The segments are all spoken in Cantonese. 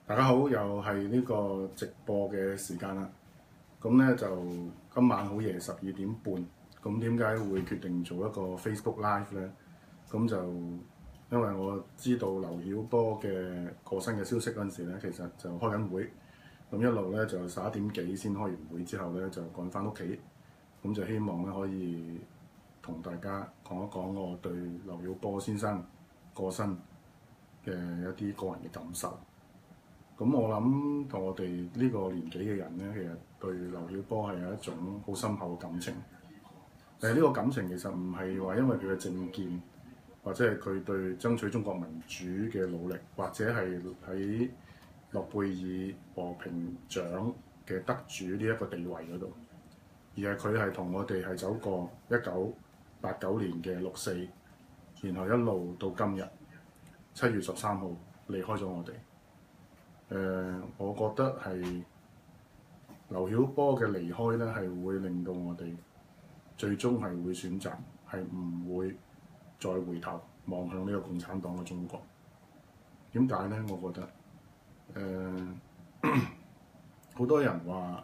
大家好，又係呢個直播嘅時間啦。咁咧就今晚好夜12點半。咁點解會決定做一個 Facebook Live 咧？咁就因為我知道劉曉波嘅過身嘅消息嗰陣時咧，其實就開緊會。咁一路咧就11點幾先開完會之後咧，就趕翻屋企。咁就希望咧可以同大家講一講我對劉曉波先生過身嘅一啲個人嘅感受。咁我諗同我哋呢個年紀嘅人咧，其實對劉曉波係有一種好深厚嘅感情。但係呢個感情其實唔係話因為佢嘅政見，或者係佢對爭取中國民主嘅努力，或者係喺諾貝爾和平獎嘅得主呢一個地位嗰度，而係佢係同我哋係走過1989年嘅6·4，然後一路到今日7月13號離開咗我哋。我覺得係劉曉波嘅離開咧，係會令到我哋最終係會選擇係唔會再回頭望向呢個共產黨嘅中國。點解咧？我覺得好多人話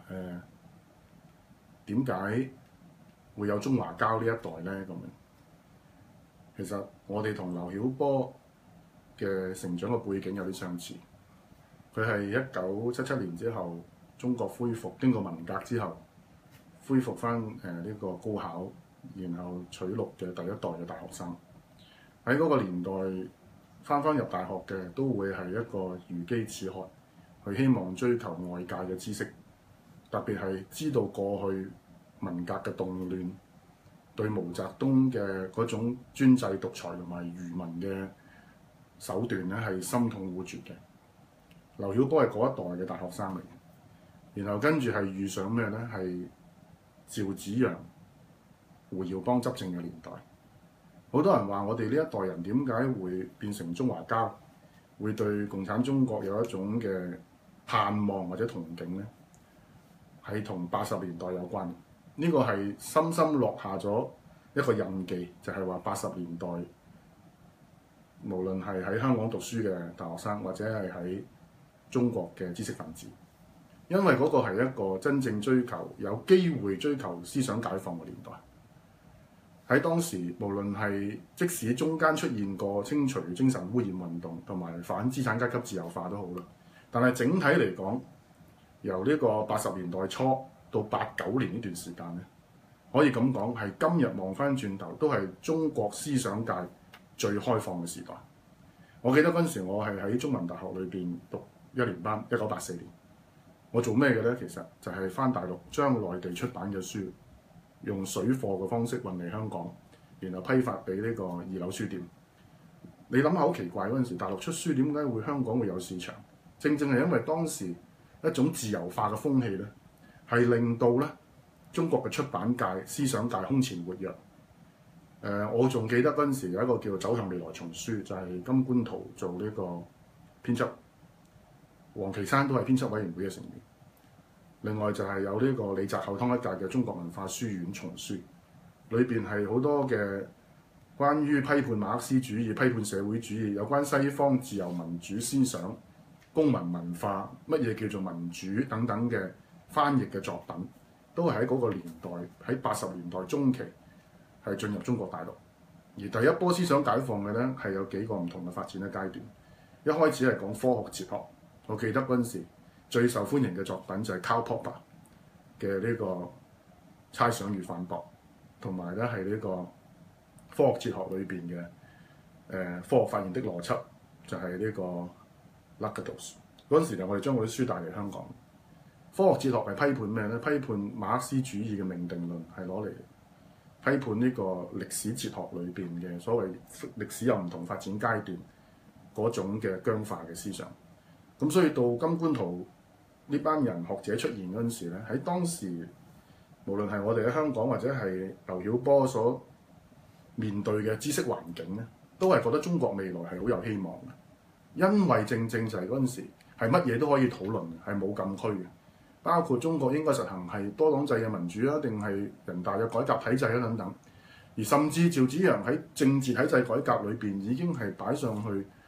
點解會有中華膠呢一代咧？咁樣其實我哋同劉曉波嘅成長嘅背景有啲相似。佢係1977年之後，中國恢復經過文革之後，恢復翻呢個高考，然後取錄嘅第一代嘅大學生。喺嗰個年代翻入大學嘅都會係一個如飢似渴，佢希望追求外界嘅知識，特別係知道過去文革嘅動亂對毛澤東嘅嗰種專制獨裁同埋愚民嘅手段咧係心痛惡絕嘅。劉曉波係嗰一代嘅大學生嚟嘅，然後跟住係遇上咩咧？係趙紫陽、胡耀邦執政嘅年代。好多人話我哋呢一代人點解會變成中華膠，會對共產中國有一種嘅盼望或者憧憬咧？係同80年代有關。呢個係深深落下咗一個印記，就係話80年代無論係喺香港讀書嘅大學生，或者係喺中國嘅知識分子，因為嗰個係一個真正追求有機會追求思想解放嘅年代。喺當時，無論係即使中間出現過清除精神污染運動同埋反資產階級自由化都好啦，但係整體嚟講，由呢個80年代初到89年呢段時間咧，可以咁講係今日望翻轉頭都係中國思想界最開放嘅時代。我記得嗰陣時我係喺中文大學裏邊讀1年班，1984年，我做咩嘅咧？其實就係翻大陸將內地出版嘅書用水貨嘅方式運嚟香港，然後批發俾呢個2樓書店。你諗下好奇怪，嗰陣時大陸出書點解會香港會有市場？正正係因為當時一種自由化嘅風氣咧，係令到咧中國嘅出版界、思想界空前活躍。我仲記得嗰陣時有一個叫《走向未來》叢書，就係金觀圖做呢個編輯。王岐山都係編輯委員會嘅成員。另外就係有呢個李澤厚湯一屆嘅中國文化書院叢書，裏邊係好多嘅關於批判馬克思主義、批判社會主義、有關西方自由民主思想、公民文化、乜嘢叫做民主等等嘅翻譯嘅作品，都係喺嗰個年代喺80年代中期係進入中國大陸。而第一波思想解放嘅咧係有幾個唔同嘅發展嘅階段。一開始係講科學哲學。我記得嗰陣時最受歡迎嘅作品就係 Karl Popper 嘅呢個猜想與反駁，同埋咧係呢個科學哲學裏邊嘅科學發現的邏輯，就係呢個 Lakatos。嗰陣時就我哋將嗰啲書帶嚟香港。科學哲學係批判咩咧？批判馬克思主義嘅命定論，係攞嚟批判呢個歷史哲學裏邊嘅所謂歷史有唔同發展階段嗰種嘅僵化嘅思想。咁所以到金觀圖呢班人學者出現嗰陣時咧，喺當時無論係我哋喺香港或者係劉曉波所面對嘅知識環境咧，都係覺得中國未來係好有希望嘅。因為正正就係嗰陣時係乜嘢都可以討論，係冇禁區嘅，包括中國應該實行係多黨制嘅民主啊，定係人大嘅改革體制啊等等。而甚至趙紫陽喺政治體制改革裏邊已經係擺上去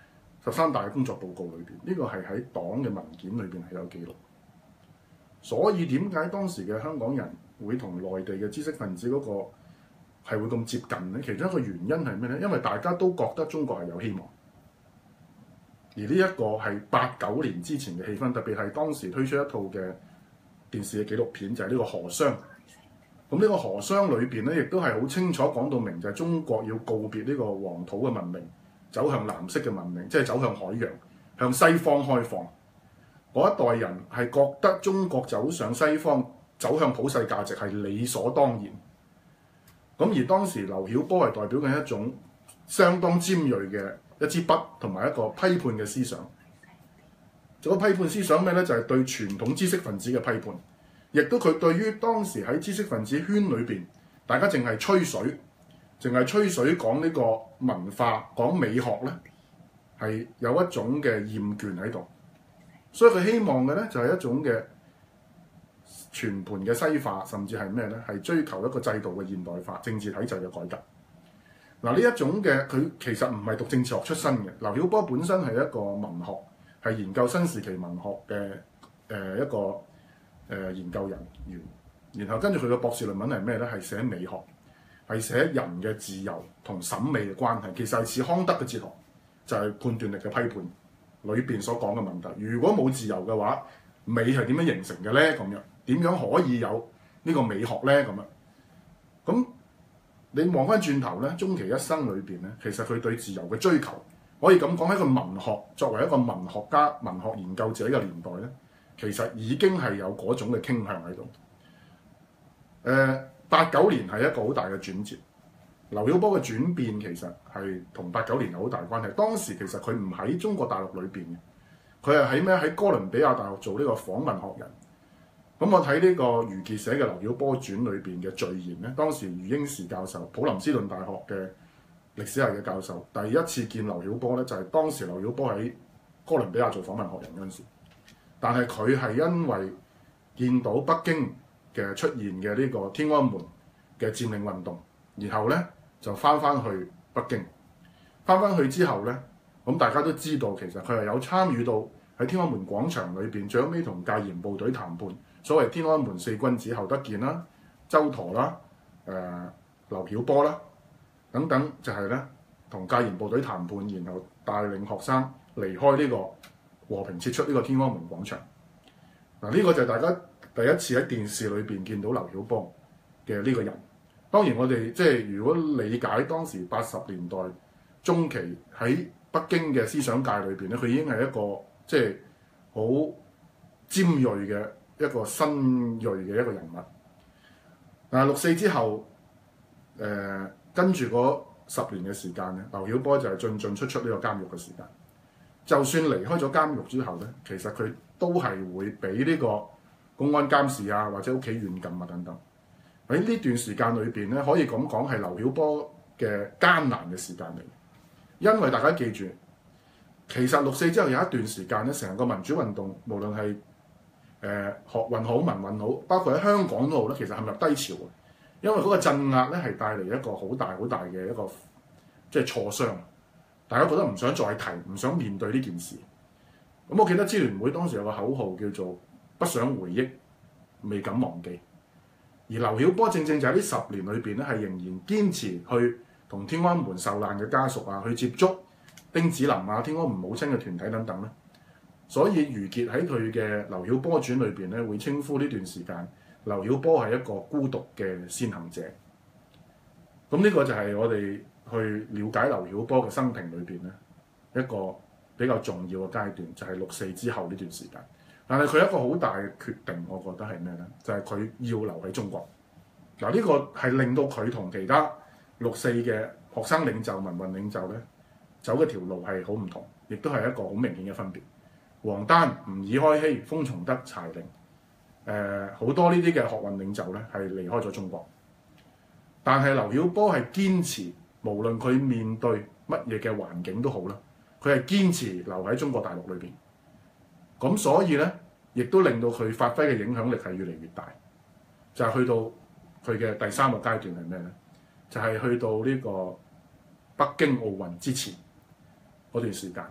13大工作報告裏邊，呢個係喺黨嘅文件裏邊係有記錄。所以點解當時嘅香港人會同內地嘅知識分子嗰個係會咁接近呢？其中一個原因係咩呢？因為大家都覺得中國係有希望，而呢一個係89年之前嘅氣氛，特別係當時推出一套嘅電視嘅紀錄片，就係呢個河商。咁呢個河商裏邊咧，亦都係好清楚講到明，就係中國要告別呢個黃土嘅文明，走向藍色嘅文明，即係走向海洋，向西方開放。嗰一代人係覺得中國走上西方，走向普世價值係理所當然。咁而當時劉曉波係代表緊一種相當尖鋭嘅一支筆，同埋一個批判嘅思想。嗰個批判思想咩咧？就係對傳統知識分子嘅批判。亦都佢對於當時喺知識分子圈裏邊，大家淨係吹水講呢個文化、講美學咧，係有一種嘅厭倦喺度。所以佢希望嘅咧就係一種嘅全盤嘅西化，甚至係咩咧？係追求一個制度嘅現代化、政治體制嘅改革。嗱，呢一種嘅佢其實唔係讀政治學出身嘅。劉曉波本身係一個文學，係研究新時期文學嘅一個研究人員，然後跟住佢嘅博士論文係咩咧？係寫美學，係寫人嘅自由同審美嘅關係。其實係似康德嘅哲學，就係判斷力嘅批判裏邊所講嘅問題。如果冇自由嘅話，美係點樣形成嘅咧？咁樣點樣可以有呢個美學咧？咁樣咁你望翻轉頭咧，終其一生裏邊咧，其實佢對自由嘅追求，可以咁講，喺個文學作為一個文學家、文學研究者嘅年代咧，其實已經係有嗰種嘅傾向喺度。89年係一個好大嘅轉折，劉曉波嘅轉變其實係同89年有好大關係。當時其實佢唔喺中國大陸裏邊嘅，佢係喺咩？喺哥倫比亞大學做呢個訪問學人。咁我睇呢個余傑寫嘅《劉曉波傳》裏邊嘅序言咧，當時余英時教授，普林斯頓大學嘅歷史系嘅教授，第一次見劉曉波咧，就係當時劉曉波喺哥倫比亞做訪問學人嗰陣時。但係佢係因為見到北京嘅出現嘅呢個天安門嘅佔領運動，然後咧就翻去北京。翻去之後咧，咁大家都知道其實佢係有參與到喺天安門廣場裏邊，最後尾同戒嚴部隊談判，所謂天安門四君子侯德健啦、周陀啦、劉曉波啦等等，就係咧同戒嚴部隊談判，然後帶領學生離開呢個和平撤出呢個天安門廣場。嗱，呢個就係大家第一次喺電視裏邊見到劉曉波嘅呢個人。當然我哋即係如果理解當時80年代中期喺北京嘅思想界裏邊咧，佢已經係一個即係好尖鋭嘅一個新鋭嘅一個人物。但係6·4之後，跟住嗰10年嘅時間咧，劉曉波就係進出呢個監獄嘅時間。就算離開咗監獄之後咧，其實佢都係會俾呢個公安監視啊，或者屋企軟禁啊等等。喺呢段時間裏邊咧，可以咁講係劉曉波嘅艱難嘅時間嚟。因為大家記住，其實6·4之後有一段時間咧，成個民主運動，無論係學運好、民運好，包括喺香港都好咧，其實陷入低潮嘅。因為嗰個鎮壓咧係帶嚟一個好大嘅一個即係挫傷，大家覺得唔想再提，唔想面對呢件事。咁我記得支聯會當時有個口號叫做不想回憶，未敢忘記。而劉曉波正正就喺呢10年裏邊咧，係仍然堅持去同天安門受難嘅家屬啊，去接觸丁子霖啊、天安門母親嘅團體等等咧。所以余傑喺佢嘅《劉曉波傳》裏邊咧，會稱呼呢段時間劉曉波係一個孤獨嘅先行者。咁呢個就係我哋去了解劉曉波嘅生平裏邊咧一個比較重要嘅階段，就係6·4之後呢段時間。但係佢一個好大嘅決定，我覺得係咩咧？就係佢要留喺中國。嗱，呢個係令到佢同其他6·4嘅學生領袖、民運領袖咧走嘅條路係好唔同，亦都係一個好明顯嘅分別。王丹、吾爾開希、封從德、柴玲，好多呢啲嘅學運領袖咧係離開咗中國，但係劉曉波係堅持，無論佢面對乜嘢嘅環境都好啦，佢係堅持留喺中國大陸裏邊。咁所以咧，亦都令到佢發揮嘅影響力係越嚟越大。就係去到佢嘅第3個階段係咩咧？就係去到呢個北京奧運之前嗰段時間。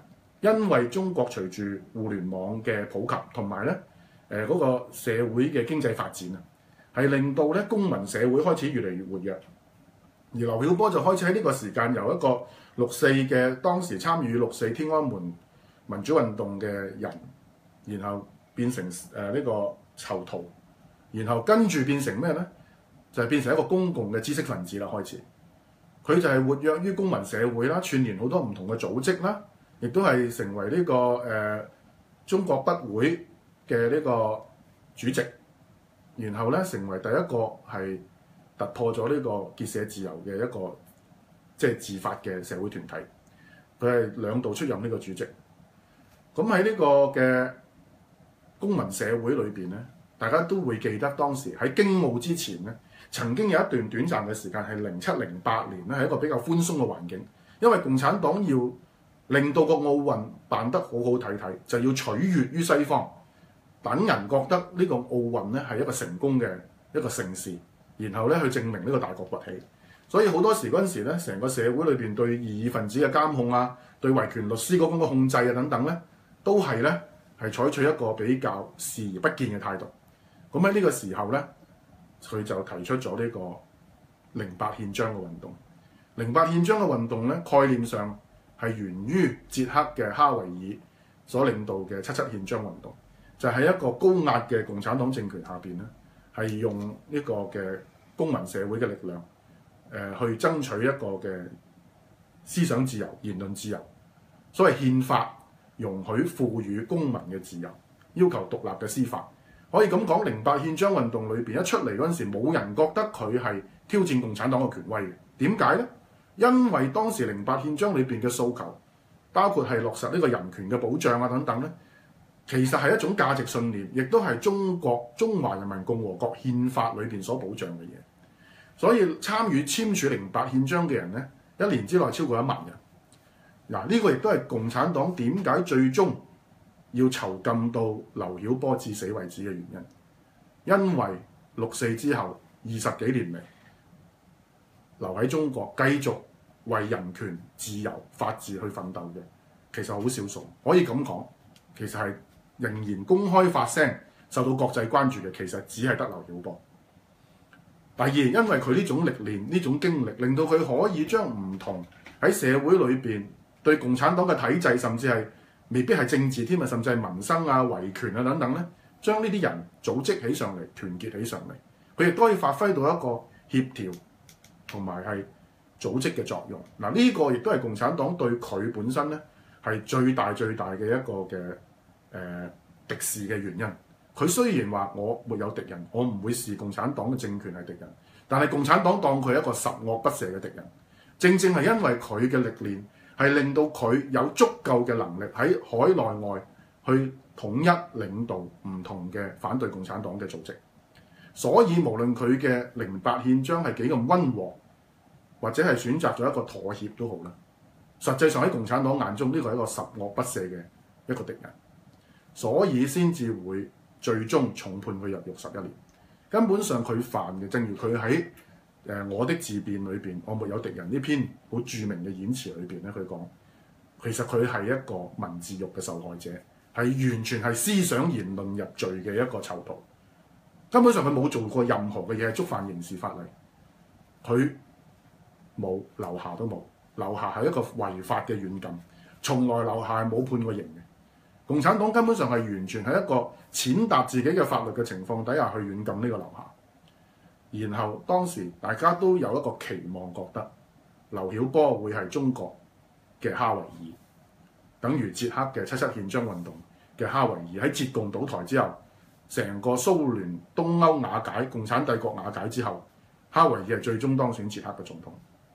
因為中國隨住互聯網嘅普及同埋咧嗰個社會嘅經濟發展啊，係令到咧公民社會開始越嚟越活躍。而劉曉波就開始喺呢個時間由一個六四嘅當時參與六四天安門民主運動嘅人，然後變成呢個囚徒，然後跟住變成咩咧？就係變成一個公共嘅知識分子啦。開始佢就係活躍於公民社會啦，串聯好多唔同嘅組織啦，亦都係成為呢個中國筆會嘅呢個主席，然後咧成為第一個係突破咗呢個結社自由嘅一個即係自發嘅社會團體。佢係2度出任呢個主席。咁喺呢個嘅公民社會裏邊咧，大家都會記得當時喺京奧之前咧，曾經有一段短暫嘅時間係07、08年咧，係一個比較寬鬆嘅環境，因為共產黨要令到個奧運辦得好好睇睇，就要取悅於西方，等人覺得呢個奧運咧係一個成功嘅一個盛事，然後咧去證明呢個大國崛起。所以好多時嗰陣時咧，成個社會裏邊對異議分子嘅監控啊，對維權律師嗰種嘅控制啊等等咧，都係咧係採取一個比較視而不見嘅態度。咁喺呢個時候咧，佢就提出咗呢個08憲章嘅運動。08憲章嘅運動咧，概念上係源於捷克嘅哈維爾所領導嘅77憲章運動，就係一個高壓嘅共產黨政權下邊咧，係用呢個嘅公民社會嘅力量，去爭取一個嘅思想自由、言論自由。所謂憲法容許賦予公民嘅自由，要求獨立嘅司法。可以咁講，08憲章運動裏邊一出嚟嗰陣時，冇人覺得佢係挑戰共產黨嘅權威嘅。點解呢？因為當時08憲章裏邊嘅訴求，包括係落實呢個人權嘅保障啊等等咧，其實係一種價值信念，亦都係中華人民共和國憲法裏邊所保障嘅嘢。所以參與簽署08憲章嘅人咧，1年之內超過1萬人。嗱，呢個亦都係共產黨點解最終要囚禁到劉曉波致死為止嘅原因，因為6四之後20幾年嚟留喺中國繼續為人權、自由、法治去奮鬥嘅，其實好少數。可以咁講，其實係仍然公開發聲、受到國際關注嘅，其實只係得劉曉波。第二，因為佢呢種歷練、呢種經歷，令到佢可以將唔同喺社會裏邊對共產黨嘅體制，甚至係未必係政治添啊，甚至係民生啊、維權啊等等咧，將呢啲人組織起上嚟、團結起上嚟，佢亦都可以發揮到一個協調同埋係組織嘅作用。嗱，呢個亦都係共產黨對佢本身咧係最大嘅一個嘅敵視嘅原因。佢雖然話我沒有敵人，我唔會視共產黨嘅政權係敵人，但係共產黨當佢係一個十惡不赦嘅敵人。正正係因為佢嘅歷練，係令到佢有足夠嘅能力喺海內外去統一領導唔同嘅反對共產黨嘅組織。所以無論佢嘅08憲章係幾咁溫和，或者係選擇咗一個妥協都好啦，實際上喺共產黨眼中呢個係一個十惡不赦嘅一個敵人，所以先至會最終重判佢入獄11年。根本上佢犯嘅，正如佢喺我的自辯裏邊，我沒有敵人呢篇好著名嘅演詞裏邊咧，佢講其實佢係一個文字獄嘅受害者，係完全係思想言論入罪嘅一個囚徒。根本上佢冇做過任何嘅嘢係觸犯刑事法例，佢冇留下都冇，留下係一個違法嘅軟禁，從來留下係冇判過刑嘅。共產黨根本上係完全係一個踐踏自己嘅法律嘅情況底下去軟禁呢個劉霞。然後當時大家都有一個期望，覺得劉曉波會係中國嘅哈維爾，等於捷克嘅77憲章運動嘅哈維爾。喺捷共倒台之後，成個蘇聯東歐瓦解，共產帝國瓦解之後，哈維爾係最終當選捷克嘅總統。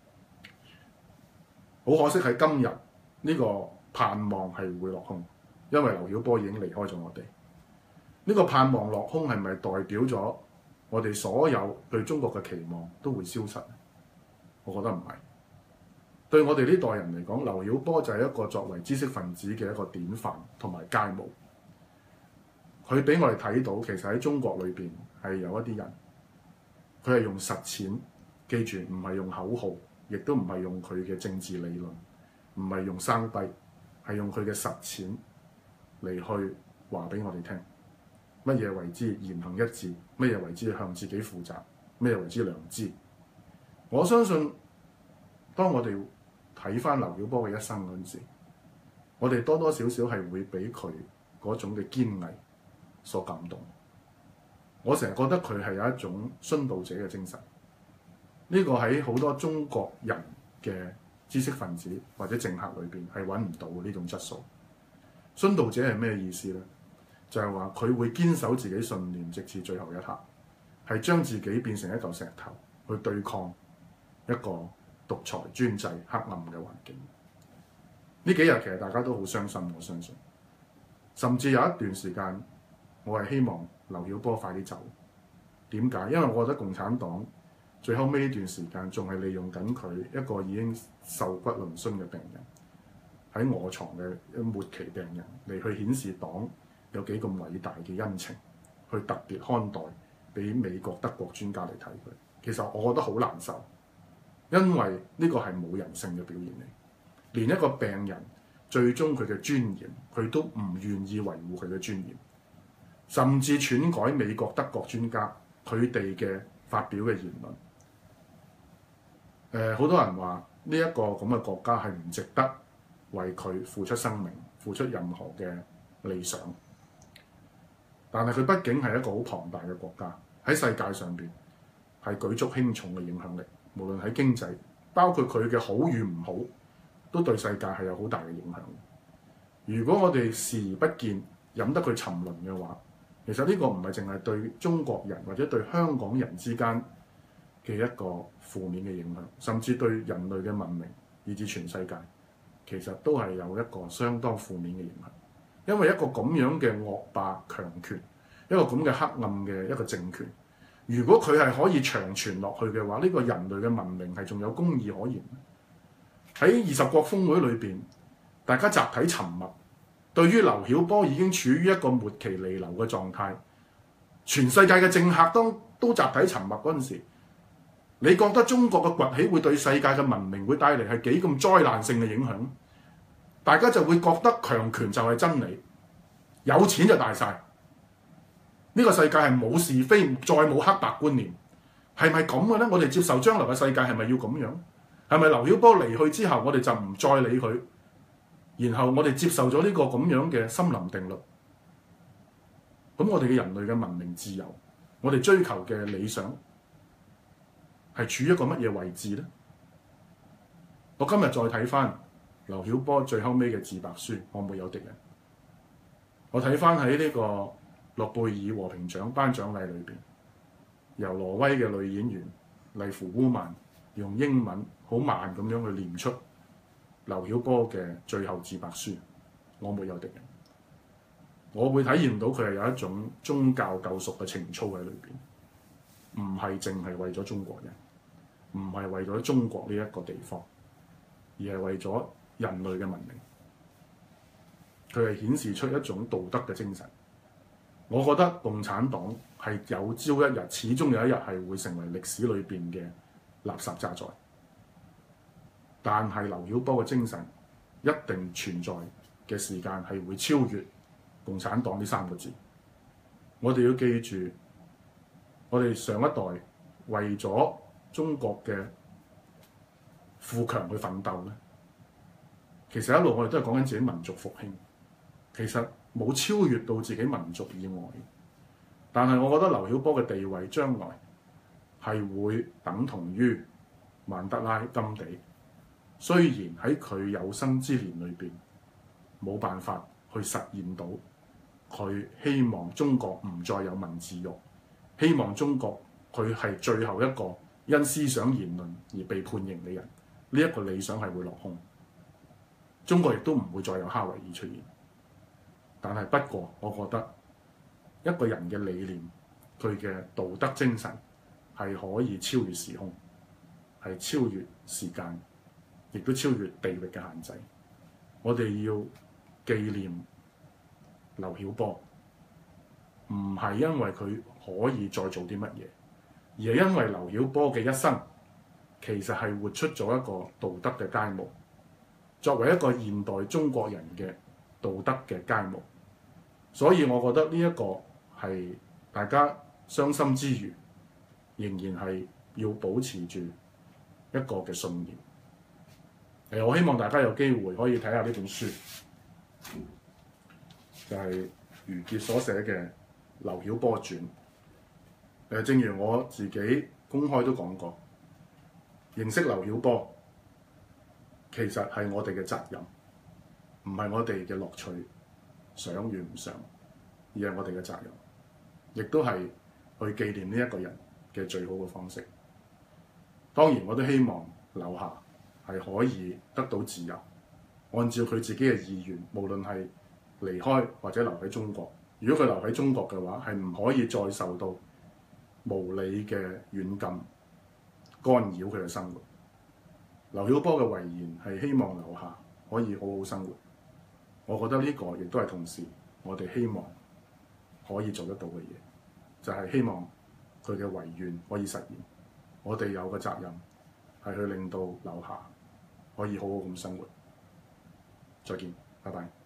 好可惜喺今日呢個盼望係會落空，因為劉曉波已經離開咗我哋。呢個盼望落空係咪代表咗我哋所有對中國嘅期望都會消失？我覺得唔係。對我哋呢代人嚟講，劉曉波就係一個作為知識分子嘅一個典範同埋楷模。佢俾我哋睇到，其實喺中國裏邊係有一啲人，佢係用實踐，記住唔係用口號，亦都唔係用佢嘅政治理論，唔係用生低， 係用佢嘅實踐嚟去話俾我哋聽，乜嘢為之言行一致，乜嘢為之向自己負責，乜嘢為之良知。我相信當我哋睇翻劉曉波嘅一生嗰陣時，我哋多多少少係會俾佢嗰種嘅堅毅所感動。我成日覺得佢係有一種殉道者嘅精神，呢個喺好多中國人嘅知識分子或者政客裏邊係揾唔到嘅呢種質素。殉道者係咩意思呢？就係話佢會堅守自己信念，直至最後一刻，係將自己變成一嚿石頭去對抗一個獨裁專制黑暗嘅環境。呢幾日其實大家都好傷心，我相信，甚至有一段時間我係希望劉曉波快啲走。點解？因為我覺得共產黨最後尾呢段時間仲係利用緊佢一個已經瘦骨嶙峋嘅病人，喺臥床嘅末期病人嚟去顯示黨有幾咁偉大嘅恩情，去特別看待俾美國德國專家嚟睇佢。其實我覺得好難受，因為呢個係冇人性嘅表現嚟。連一個病人最終佢嘅尊嚴，佢都唔願意維護佢嘅尊嚴，甚至篡改美國德國專家佢哋嘅發表嘅言論。好多人話呢一個咁嘅國家係唔值得為佢付出生命、付出任何嘅理想。但係佢畢竟係一個好龐大嘅國家，喺世界上邊係舉足輕重嘅影響力。無論喺經濟，包括佢嘅好與唔好，都對世界係有好大嘅影響。如果我哋視而不見，任得佢沉淪嘅話，其實呢個唔係淨係對中國人或者對香港人之間嘅一個負面嘅影響，甚至對人類嘅文明以至全世界，其實都係有一個相當負面嘅影響。因為一個咁樣嘅惡霸強權，一個咁嘅黑暗嘅一個政權，如果佢係可以長存落去嘅話，呢個人類嘅文明係仲有公義可言。喺20國峰會裏邊，大家集體沉默，對於劉曉波已經處於一個末期彌留嘅狀態，全世界嘅政客都集體沉默嗰陣時，你覺得中國嘅崛起會對世界嘅文明會帶嚟係幾咁災難性嘅影響？大家就會覺得強權就係真理，有錢就大晒。呢個世界係冇是非，再冇黑白觀念，係咪咁嘅咧？我哋接受將來嘅世界係咪要咁樣？係咪劉曉波離去之後，我哋就唔再理佢，然後我哋接受咗呢個咁樣嘅森林定律？咁我哋嘅人類嘅文明自由，我哋追求嘅理想係處於一個乜嘢位置呢？我今日再睇翻劉曉波最後尾嘅自白書《我沒有敵人》，我睇翻喺呢個諾貝爾和平獎頒獎禮裏邊，由挪威嘅女演員麗芙烏曼用英文好慢咁樣去念出劉曉波嘅最後自白書《我沒有敵人》。我會體驗到佢係有一種宗教救贖嘅情操喺裏邊，唔係淨係為咗中國人，唔係為咗中國呢一個地方，而係為咗人類嘅文明。佢係顯示出一種道德嘅精神。我覺得共產黨係有朝一日，始終有一日係會成為歷史裏邊嘅垃圾渣滓。但係劉曉波嘅精神一定存在嘅時間係會超越共產黨呢3個字。我哋要記住，我哋上一代為咗中國嘅富強去奮鬥咧，其實一路我哋都係講緊自己民族復興，其實冇超越到自己民族以外。但係我覺得劉曉波嘅地位將來係會等同於曼德拉、甘地。雖然喺佢有生之年裏邊冇辦法去實現到佢希望中國唔再有文字獄，希望中國佢係最後一個因思想言論而被判刑嘅人，呢一個理想係會落空。中國亦都唔會再有哈維爾出現。但係不過，我覺得一個人嘅理念，佢嘅道德精神係可以超越時空，係超越時間，亦都超越地域嘅限制。我哋要紀念劉曉波，唔係因為佢可以再做啲乜嘢，而係因為劉曉波嘅一生其實係活出咗一個道德嘅楷模。 作為一個現代中國人嘅道德嘅楷模。所以我覺得呢一個係大家傷心之餘，仍然係要保持住一個嘅信念。我希望大家有機會可以睇下呢本書，就係余傑所寫嘅《劉曉波傳》。正如我自己公開都講過，認識劉曉波其實係我哋嘅責任，唔係我哋嘅樂趣，想與唔想，而係我哋嘅責任，亦都係去紀念呢一個人嘅最好嘅方式。當然，我都希望劉霞係可以得到自由，按照佢自己嘅意願，無論係離開或者留喺中國。如果佢留喺中國嘅話，係唔可以再受到無理嘅軟禁干擾佢嘅生活。劉曉波嘅遺言係希望劉霞可以好好生活，我覺得呢個亦都係同時我哋希望可以做得到嘅嘢，就係希望佢嘅遺願可以實現。我哋有個責任係去令到劉霞可以好好咁生活。再見，拜拜。